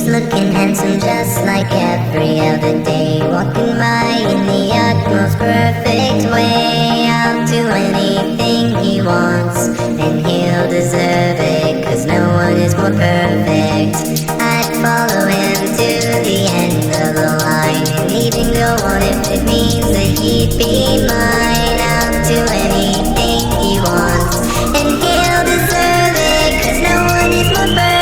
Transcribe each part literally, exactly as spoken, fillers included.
looking handsome just like every other day, walking by in the utmost perfect way. I'll do anything he wants, and he'll deserve it, cause no one is more perfect. I'd follow him to the end of the line, and even go on if it means that he'd be mine. I'll do anything he wants, and he'll deserve it, cause no one is more perfect.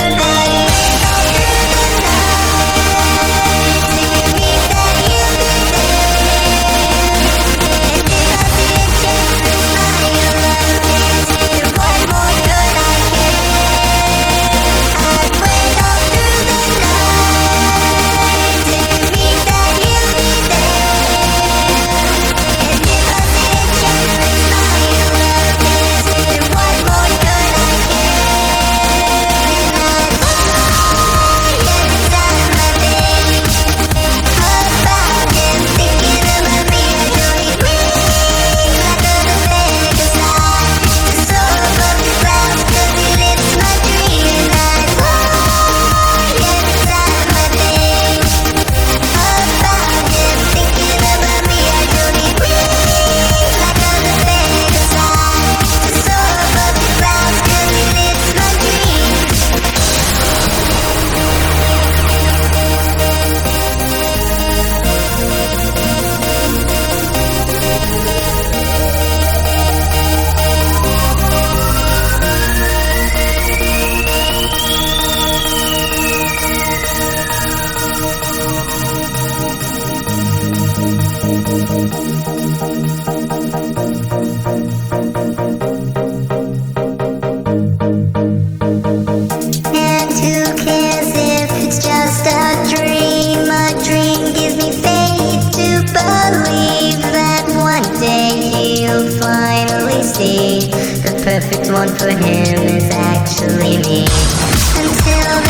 The perfect one for him is actually me. Until